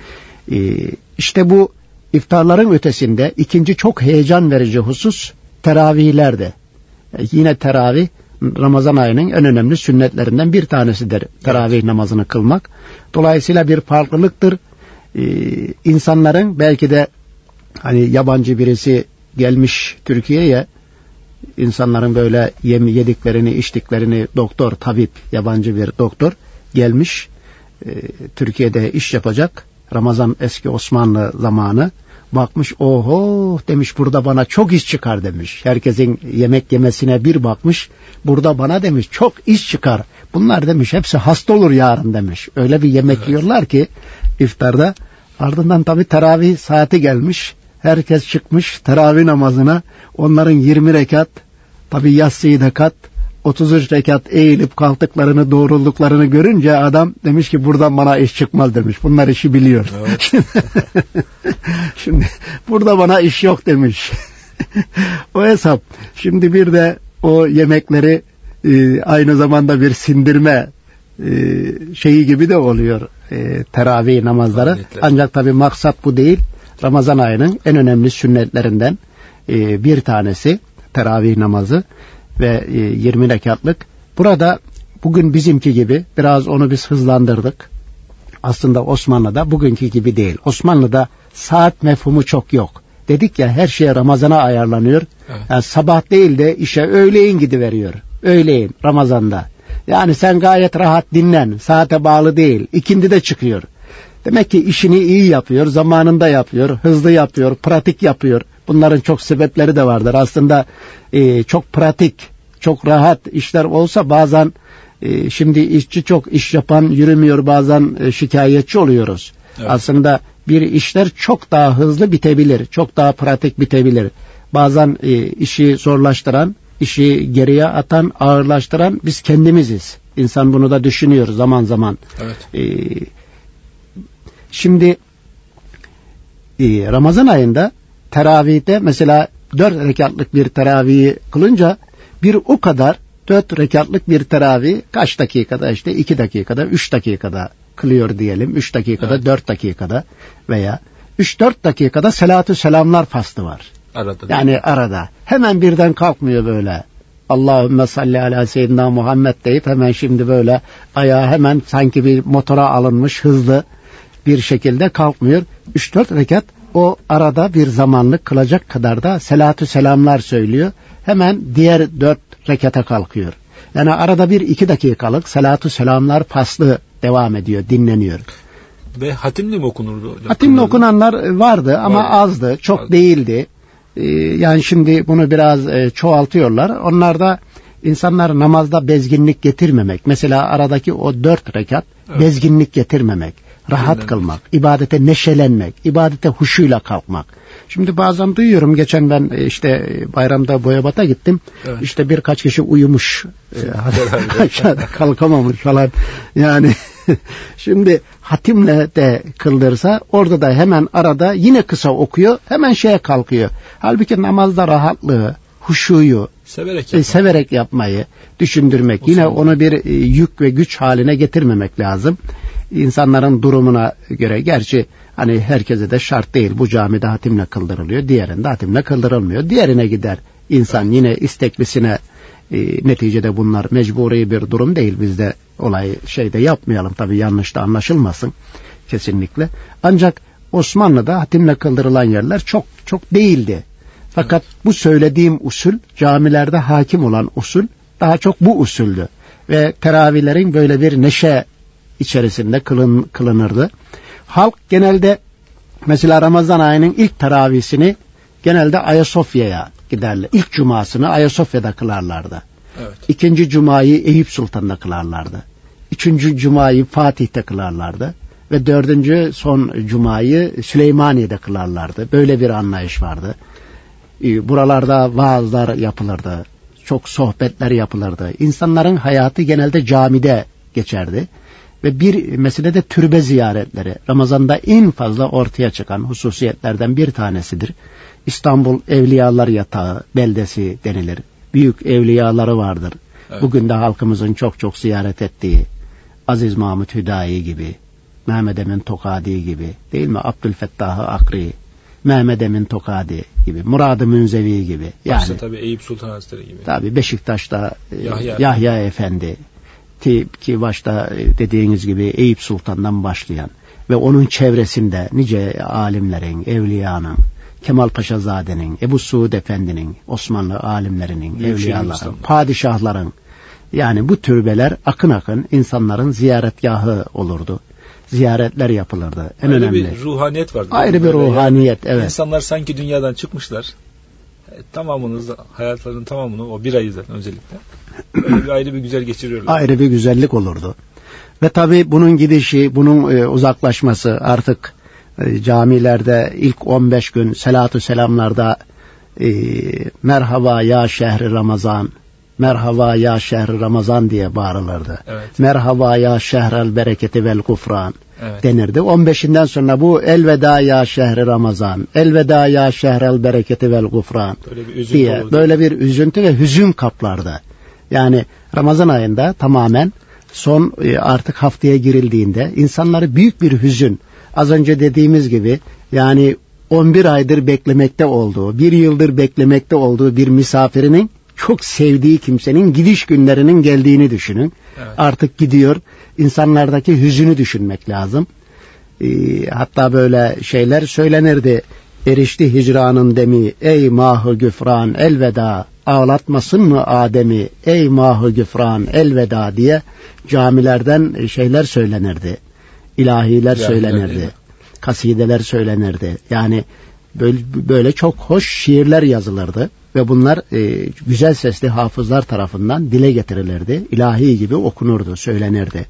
İşte bu iftarların ötesinde ikinci çok heyecan verici husus teravihlerdi. Yine teravih Ramazan ayının en önemli sünnetlerinden bir tanesidir. Teravih namazını kılmak. Dolayısıyla bir farklılıktır. İnsanların belki de hani yabancı birisi gelmiş Türkiye'ye, insanların böyle yediklerini, içtiklerini doktor, tabip, yabancı bir doktor gelmiş Türkiye'de iş yapacak. Ramazan eski Osmanlı zamanı. Bakmış, oho demiş, burada bana çok iş çıkar demiş. Herkesin yemek yemesine bir bakmış, burada bana demiş çok iş çıkar. Bunlar demiş hepsi hasta olur yarın demiş. Öyle bir yemek yiyorlar ki iftarda. Ardından tabii teravih saati gelmiş. Herkes çıkmış teravih namazına. Onların 20 rekat, tabii yatsıyı da kat, 33 rekat eğilip kalktıklarını, doğrulduklarını görünce adam demiş ki buradan bana iş çıkmaz demiş. Bunlar işi biliyor. Evet. Şimdi burada bana iş yok demiş. O hesap. Şimdi bir de o yemekleri aynı zamanda bir sindirme şeyi gibi de oluyor teravih namazları. Anetler. Ancak tabii maksat bu değil. Ramazan ayının en önemli sünnetlerinden bir tanesi teravih namazı ve 20 rekatlık. Burada bugün bizimki gibi biraz onu biz hızlandırdık. Aslında Osmanlı'da bugünkü gibi değil. Osmanlı'da saat mefhumu çok yok. Dedik ya, her şeye Ramazan'a ayarlanıyor. Evet. Yani sabah değil de işe öğleyin gidiveriyor. Öğleyin Ramazan'da. Yani sen gayet rahat dinlen. Saate bağlı değil. İkindi de çıkıyor. Demek ki işini iyi yapıyor, zamanında yapıyor, hızlı yapıyor, pratik yapıyor. Bunların çok sebepleri de vardır. Aslında çok pratik, çok rahat işler olsa bazen şimdi işçi çok iş yapan yürümüyor, bazen şikayetçi oluyoruz. Evet. Aslında bir işler çok daha hızlı bitebilir, çok daha pratik bitebilir. Bazen işi zorlaştıran, işi geriye atan, ağırlaştıran biz kendimiziz. İnsan bunu da düşünüyor zaman zaman. Evet. Şimdi Ramazan ayında teravihde mesela 4 rekatlık bir teravihi kılınca bir o kadar 4 rekatlık bir teravih kaç dakikada, işte 2 dakikada, 3 dakikada kılıyor diyelim. 3 dakikada, evet, 4 dakikada veya 3-4 dakikada selatü selamlar faslı var. Arada, yani arada. Hemen birden kalkmıyor böyle. Allahümme salli ala seyyidina Muhammed deyip hemen şimdi böyle ayağı hemen sanki bir motora alınmış hızlı bir şekilde kalkmıyor. 3-4 rekat o arada bir zamanlık kılacak kadar da selatü selamlar söylüyor. Hemen diğer 4 rekata kalkıyor. Yani arada bir 2 dakikalık selatü selamlar faslı devam ediyor, dinleniyor. Ve hatimle mi okunurdu? Hatimle okunanlar vardı ama azdı, çok değildi. Yani şimdi bunu biraz çoğaltıyorlar. Onlar da insanlar namazda bezginlik getirmemek. Mesela aradaki o 4 rekat, evet, bezginlik getirmemek, rahat kılmak, ibadete neşelenmek, ibadete huşuyla kalkmak. Şimdi bazen duyuyorum, geçen ben işte bayramda Boyabat'a gittim. Evet. İşte birkaç kişi uyumuş. Aşağıda kalkamamış falan. Yani Şimdi hatimle de kıldırsa orada da hemen arada yine kısa okuyor, hemen şeye kalkıyor. Halbuki namazda rahatlığı, huşuyu, severek yapmayı düşündürmek. Yine onu bir yük ve güç haline getirmemek lazım. İnsanların durumuna göre, gerçi hani herkese de şart değil. Bu camide hatimle kıldırılıyor, diğerinde hatimle kıldırılmıyor. Diğerine gider insan, yine isteklisine. Neticede bunlar mecburi bir durum değil. Biz de olayı şeyde yapmayalım tabii, yanlış da anlaşılmasın kesinlikle. Ancak Osmanlı'da hatimle kıldırılan yerler çok çok değildi. Fakat bu söylediğim usul, camilerde hakim olan usul daha çok bu usuldü. Ve teravihlerin böyle bir neşe içerisinde kılınırdı. Halk genelde mesela Ramazan ayının ilk teravihisini genelde Ayasofya'ya giderler. İlk cumasını Ayasofya'da kılarlardı. Evet. İkinci cumayı Eyüp Sultan'da kılarlardı. Üçüncü cumayı Fatih'te kılarlardı. Ve dördüncü son cumayı Süleymaniye'de kılarlardı. Böyle bir anlayış vardı. Buralarda vaazlar yapılırdı. Çok sohbetler yapılırdı. İnsanların hayatı genelde camide geçerdi. Ve bir mesele de türbe ziyaretleri. Ramazan'da en fazla ortaya çıkan hususiyetlerden bir tanesidir. İstanbul Evliyalar Yatağı beldesi denilir. Büyük evliyaları vardır. Evet. Bugün de halkımızın çok çok ziyaret ettiği Aziz Mahmud Hüdayi gibi, Mehmed Emin Tokadi gibi, değil mi? Abdülfettah-ı Akri, Mehmed Emin Tokadi gibi, Murad-ı Münzevi gibi. Yani başta tabii Eyüp Sultan Hazretleri gibi. Tabii Beşiktaş'ta Yahya Efendi ki başta dediğiniz gibi Eyüp Sultan'dan başlayan ve onun çevresinde nice alimlerin, evliyanın, Kemal Paşazade'nin, Ebu Suud Efendi'nin, Osmanlı alimlerinin, evliyaların, padişahların, yani bu türbeler akın akın insanların ziyaretgahı olurdu. Ziyaretler yapılırdı. En ayrı önemli. Bir ruhaniyet vardı. Ayrı bir ruhaniyet, yani evet. İnsanlar sanki dünyadan çıkmışlar. Hayatlarının tamamını, o bir ayı zaten özellikle, ayrı bir güzel geçiriyorlar. Ayrı bir güzellik olurdu. Ve tabii bunun gidişi, bunun uzaklaşması artık camilerde ilk 15 gün selatü selamlarda merhaba ya şehri Ramazan, merhaba ya şehri Ramazan diye bağırılırdı. Evet. Merhaba ya şehrel bereketi vel gufran denirdi. 15'inden sonra bu elveda ya şehri Ramazan, elveda ya şehrel bereketi vel gufran diye böyle bir üzüntü ve hüzün kaplardı. Yani Ramazan ayında tamamen son artık haftaya girildiğinde insanları büyük bir hüzün, az önce dediğimiz gibi yani 11 aydır beklemekte olduğu, bir yıldır beklemekte olduğu bir misafirinin, çok sevdiği kimsenin gidiş günlerinin geldiğini düşünün. Evet. Artık gidiyor. İnsanlardaki hüzünü düşünmek lazım. Hatta böyle şeyler söylenirdi. Erişti hicranın demi, ey mahı güfran elveda, ağlatmasın mı Adem'i, ey mahı güfran elveda diye camilerden şeyler söylenirdi. İlahiler söylenirdi. Kasideler söylenirdi. Yani böyle çok hoş şiirler yazılırdı. Ve bunlar güzel sesli hafızlar tarafından dile getirilirdi. İlahi gibi okunurdu, söylenirdi.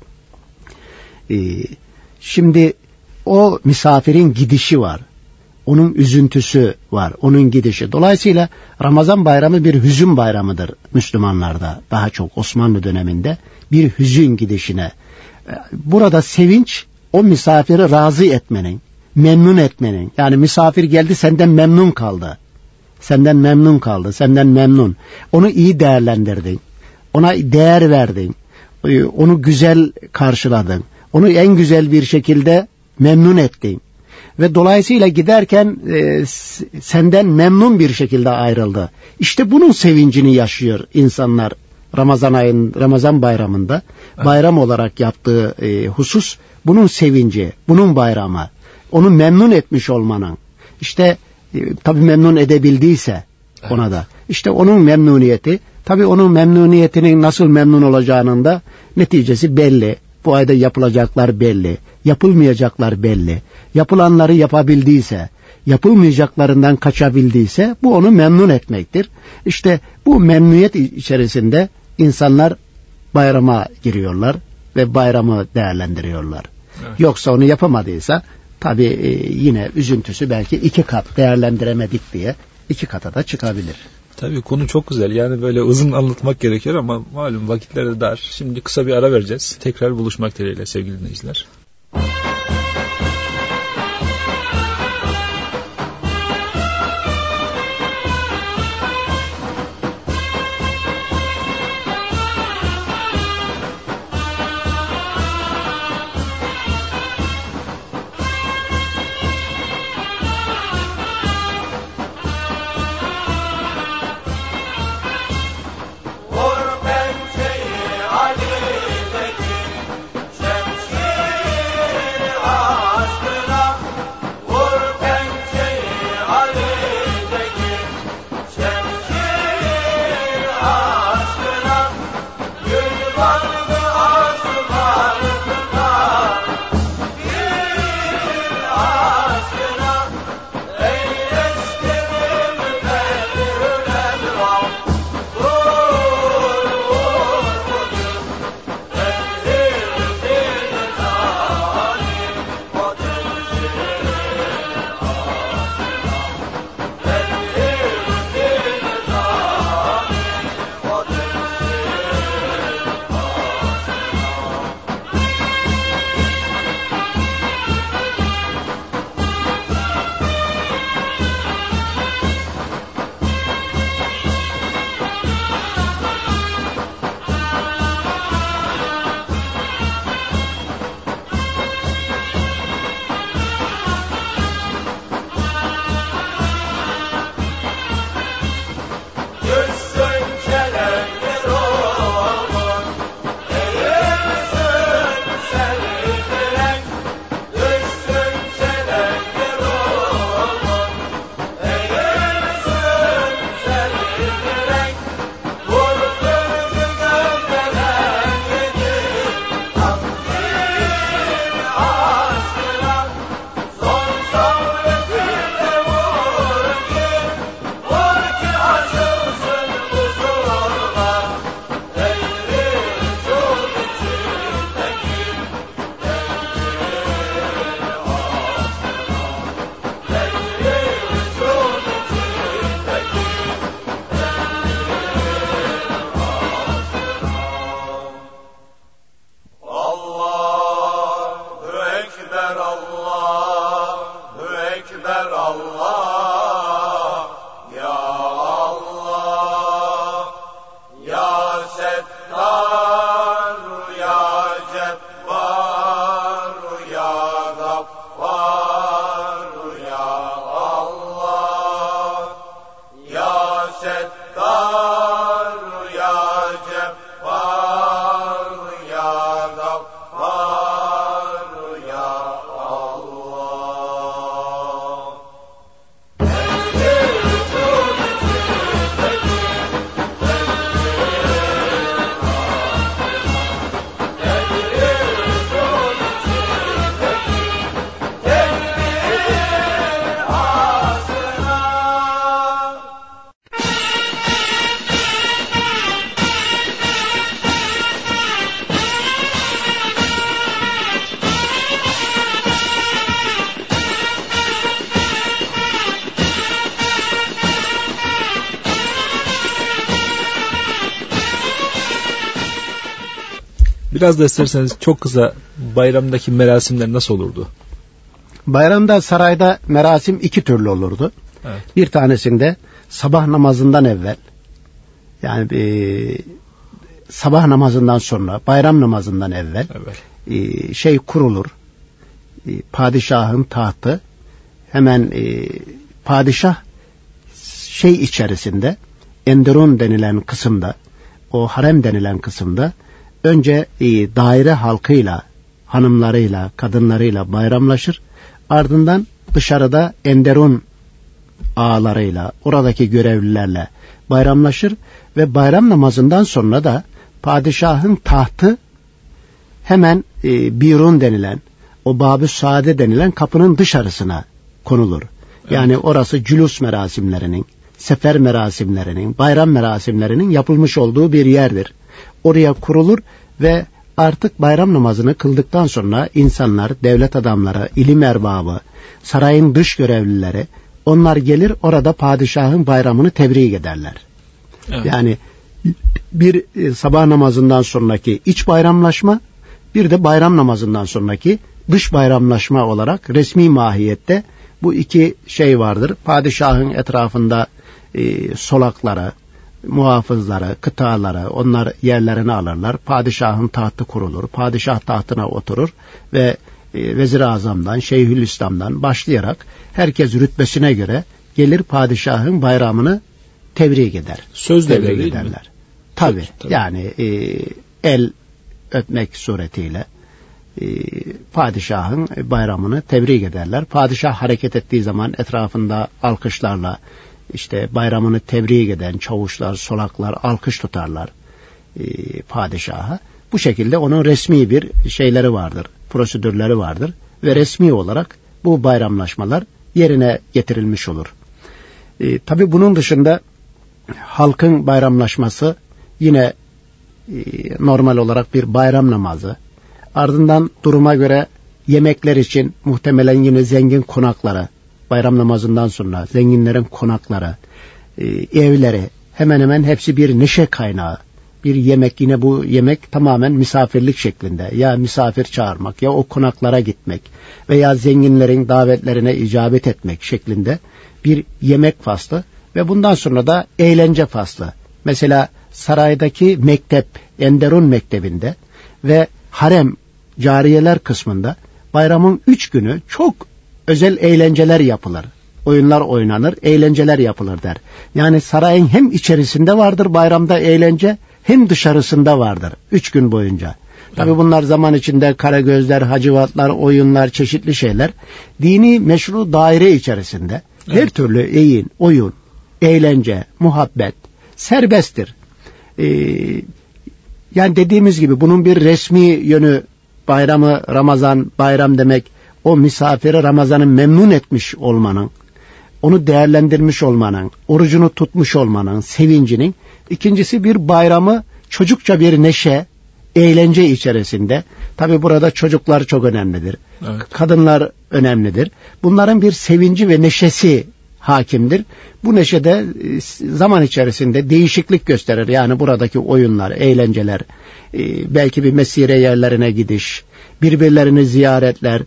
Şimdi o misafirin gidişi var. Onun üzüntüsü var. Onun gidişi. Dolayısıyla Ramazan bayramı bir hüzün bayramıdır Müslümanlarda. Daha çok Osmanlı döneminde bir hüzün gidişine. Burada sevinç o misafiri razı etmenin, memnun etmenin. Yani misafir geldi, senden memnun kaldı. Senden memnun kaldı, senden memnun. Onu iyi değerlendirdin. Ona değer verdin. Onu güzel karşıladın. Onu en güzel bir şekilde memnun ettin. Ve dolayısıyla giderken senden memnun bir şekilde ayrıldı. İşte bunun sevincini yaşıyor insanlar Ramazan bayramında. Evet. Bayram olarak yaptığı husus bunun sevinci, bunun bayramı. Onu memnun etmiş olmanın. İşte tabii memnun edebildiyse ona da. İşte onun memnuniyeti, tabii onun memnuniyetinin nasıl memnun olacağının da neticesi belli. Bu ayda yapılacaklar belli. Yapılmayacaklar belli. Yapılanları yapabildiyse, yapılmayacaklarından kaçabildiyse bu onu memnun etmektir. İşte bu memnuniyet içerisinde insanlar bayrama giriyorlar ve bayramı değerlendiriyorlar. Evet. Yoksa onu yapamadıysa tabii yine üzüntüsü belki 2 kat değerlendiremedik diye 2 kata da çıkabilir. Tabii konu çok güzel. Yani böyle uzun anlatmak gerekiyor ama malum vakitler de dar. Şimdi kısa bir ara vereceğiz. Tekrar buluşmak dileğiyle sevgili dinleyiciler. Biraz da isterseniz çok kısa bayramdaki merasimler nasıl olurdu? Bayramda sarayda merasim iki türlü olurdu. Evet. Bir tanesinde sabah namazından evvel, yani sabah namazından sonra, bayram namazından evvel şey kurulur. Padişahın tahtı, hemen padişah şey içerisinde, Enderun denilen kısımda, o harem denilen kısımda önce daire halkıyla, hanımlarıyla, kadınlarıyla bayramlaşır. Ardından dışarıda Enderun ağalarıyla, oradaki görevlilerle bayramlaşır ve bayram namazından sonra da padişahın tahtı hemen Birun denilen, o Bab-ı Saade denilen kapının dışarısına konulur. Yani orası cülus merasimlerinin, sefer merasimlerinin, bayram merasimlerinin yapılmış olduğu bir yerdir. Oraya kurulur ve artık bayram namazını kıldıktan sonra insanlar, devlet adamları, ilim erbabı, sarayın dış görevlileri, onlar gelir orada padişahın bayramını tebrik ederler. Evet. Yani bir sabah namazından sonraki iç bayramlaşma, bir de bayram namazından sonraki dış bayramlaşma olarak resmi mahiyette bu iki şey vardır. Padişahın etrafında solakları, muhafızları, kıtaları, onlar yerlerini alırlar. Padişahın tahtı kurulur. Padişah tahtına oturur ve Vezir-i Azam'dan, Şeyhülislam'dan başlayarak herkes rütbesine göre gelir padişahın bayramını tebrik eder. Sözle tebrik değil ederler. mi? Tabii. Tabii. Yani el öpmek suretiyle padişahın bayramını tebrik ederler. Padişah hareket ettiği zaman etrafında alkışlarla işte bayramını tebrik eden çavuşlar, solaklar alkış tutarlar padişaha. Bu şekilde onun resmi bir şeyleri vardır, prosedürleri vardır ve resmi olarak bu bayramlaşmalar yerine getirilmiş olur. Tabii bunun dışında halkın bayramlaşması yine normal olarak bir bayram namazı. Ardından duruma göre yemekler için muhtemelen yine zengin konakları, bayram namazından sonra zenginlerin konakları, evleri hemen hemen hepsi bir neşe kaynağı. Bir yemek, yine bu yemek tamamen misafirlik şeklinde. Ya misafir çağırmak, ya o konaklara gitmek veya zenginlerin davetlerine icabet etmek şeklinde bir yemek faslı ve bundan sonra da eğlence faslı. Mesela saraydaki mektep, Enderun Mektebi'nde ve harem cariyeler kısmında bayramın 3 günü çok özel eğlenceler yapılır. Oyunlar oynanır, eğlenceler yapılır der. Yani sarayın hem içerisinde vardır bayramda eğlence, hem dışarısında vardır 3 gün boyunca. Tabii bunlar zaman içinde karagözler, hacivatlar, oyunlar, çeşitli şeyler. Dini meşru daire içerisinde her türlü oyun, eğlence, muhabbet serbesttir. Yani dediğimiz gibi bunun bir resmi yönü, bayramı Ramazan, bayram demek o misafiri Ramazan'ı memnun etmiş olmanın, onu değerlendirmiş olmanın, orucunu tutmuş olmanın, sevincinin. İkincisi bir bayramı çocukça bir neşe, eğlence içerisinde. Tabi burada çocuklar çok önemlidir. Evet. Kadınlar önemlidir. Bunların bir sevinci ve neşesi hakimdir. Bu neşede zaman içerisinde değişiklik gösterir. Yani buradaki oyunlar, eğlenceler, belki bir mesire yerlerine gidiş, birbirlerini ziyaretler,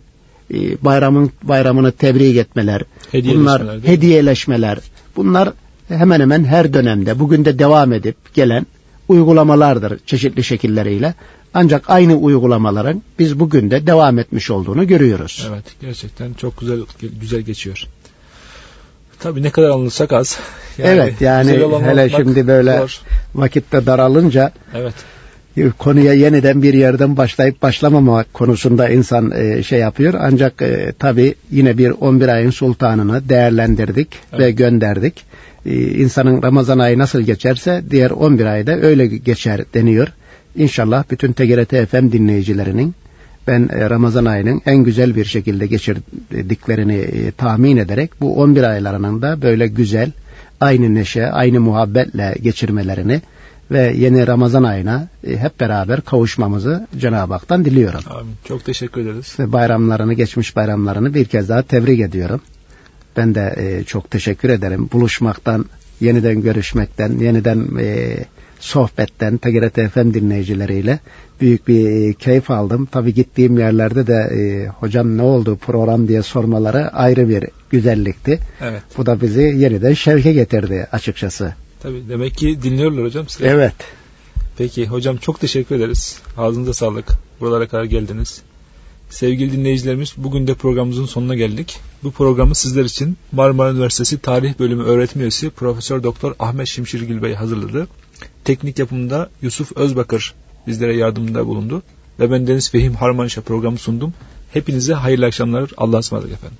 bayramını tebrik etmeler, bunlar hediyeleşmeler. Bunlar hemen hemen her dönemde bugün de devam edip gelen uygulamalardır çeşitli şekilleriyle. Ancak aynı uygulamaların biz bugün de devam etmiş olduğunu görüyoruz. Evet, gerçekten çok güzel geçiyor. Tabii ne kadar anlatsak az. Yani evet, yani hele şimdi böyle zor. Vakitte daralınca evet. Konuya yeniden bir yerden başlayıp başlamamak konusunda insan şey yapıyor. Ancak tabii yine bir 11 ayın sultanını değerlendirdik ve gönderdik. İnsanın Ramazan ayı nasıl geçerse diğer 11 ayda öyle geçer deniyor. İnşallah bütün TGRT FM dinleyicilerinin ben Ramazan ayının en güzel bir şekilde geçirdiklerini tahmin ederek bu 11 aylarının da böyle güzel, aynı neşe, aynı muhabbetle geçirmelerini ve yeni Ramazan ayına hep beraber kavuşmamızı Cenab-ı Hak'tan diliyorum. Amin. Çok teşekkür ederiz. Bayramlarını, geçmiş bayramlarını bir kez daha tebrik ediyorum. Ben de çok teşekkür ederim. Buluşmaktan, yeniden görüşmekten, yeniden sohbetten TGRT FM dinleyicileriyle büyük bir keyif aldım. Tabii gittiğim yerlerde de hocam ne oldu program diye sormaları ayrı bir güzellikti. Evet. Bu da bizi yeniden şevke getirdi açıkçası. Tabii demek ki dinliyorlar hocam size. Evet. Peki hocam çok teşekkür ederiz. Ağzınıza sağlık. Buralara kadar geldiniz. Sevgili dinleyicilerimiz, bugün de programımızın sonuna geldik. Bu programı sizler için Marmara Üniversitesi Tarih Bölümü öğretim üyesi Profesör Doktor Ahmet Şimşirgil Bey hazırladı. Teknik yapımında Yusuf Özbakır bizlere yardımında bulundu. Ve ben Deniz Fehim Harmanşah programı sundum. Hepinize hayırlı akşamlar. Allah'a ısmarladık efendim.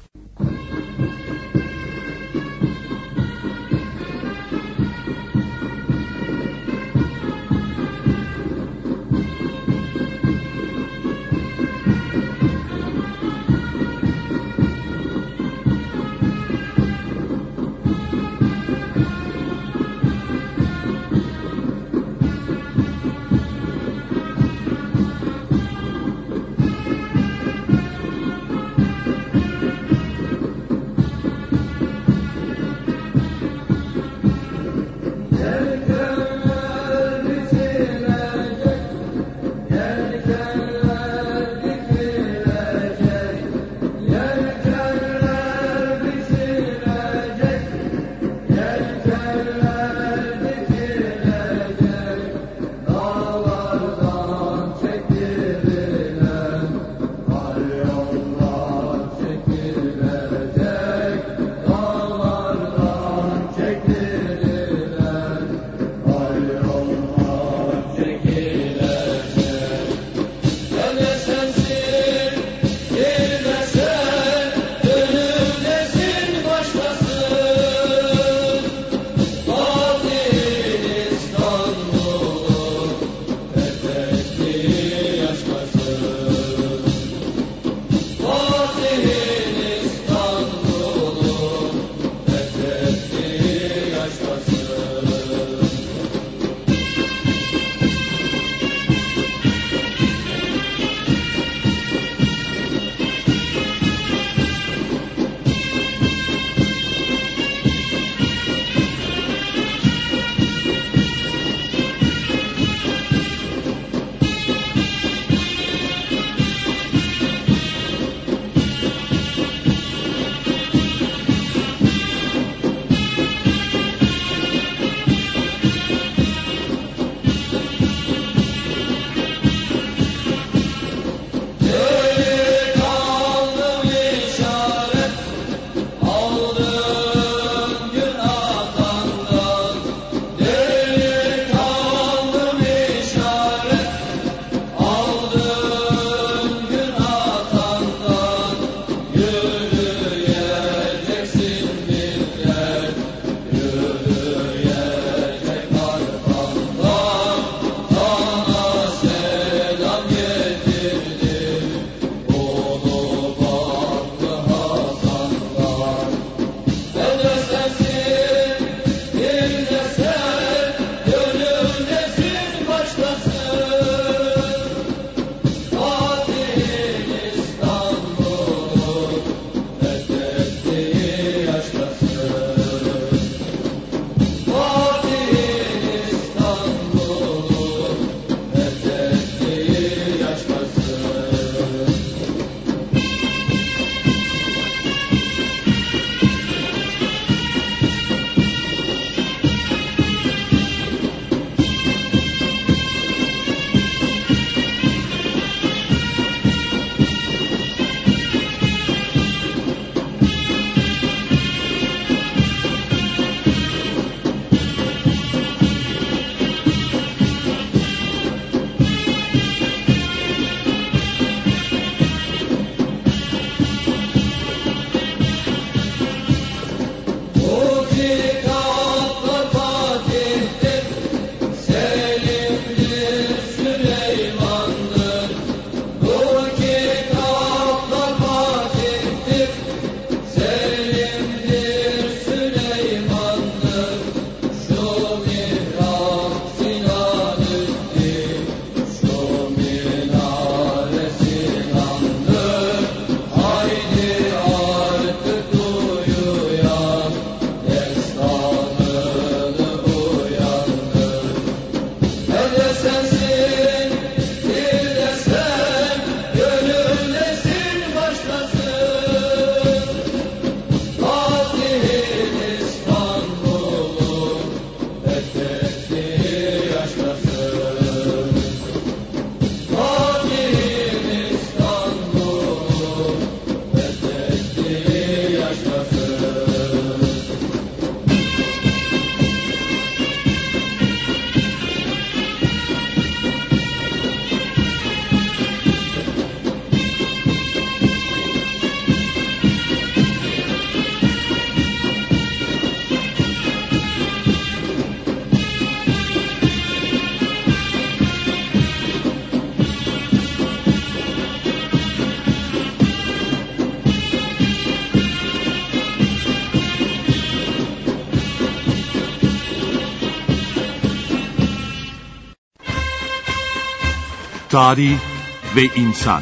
Tarih ve insan.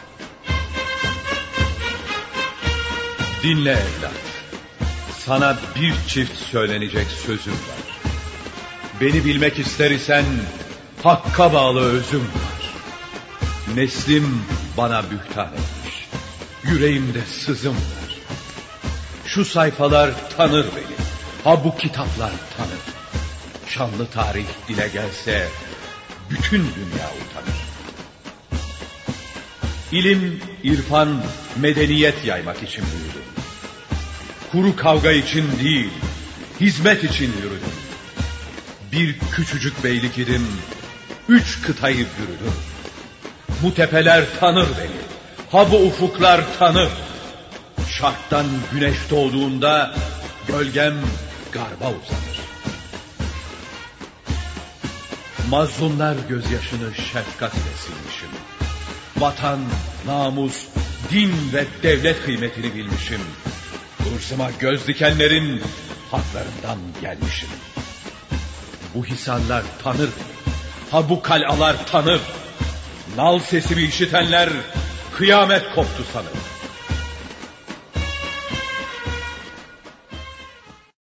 Dinle evlat. Sana bir çift söylenecek sözüm var. Beni bilmek ister isen hakka bağlı özüm var. Neslim bana bühtan etmiş. Yüreğimde sızım var. Şu sayfalar tanır beni. Ha bu kitaplar tanır. Şanlı tarih dile gelse bütün dünya utanır. İlim, irfan, medeniyet yaymak için büyüdüm. Kuru kavga için değil, hizmet için yürüdüm. Bir küçücük beylik idim, 3 kıtayı bürüdüm. Bu tepeler tanır beni, ha bu ufuklar tanır. Şarktan güneş doğduğunda gölgem garba uzanır. Mazlumlar gözyaşını şefkat ile silmişim. Vatan, namus, din ve devlet kıymetini bilmişim. Hırsıma göz dikenlerin haklarından gelmişim. Bu hisarlar tanır beni, ha bu kalalar tanır. Nal sesimi işitenler kıyamet koptu sanır.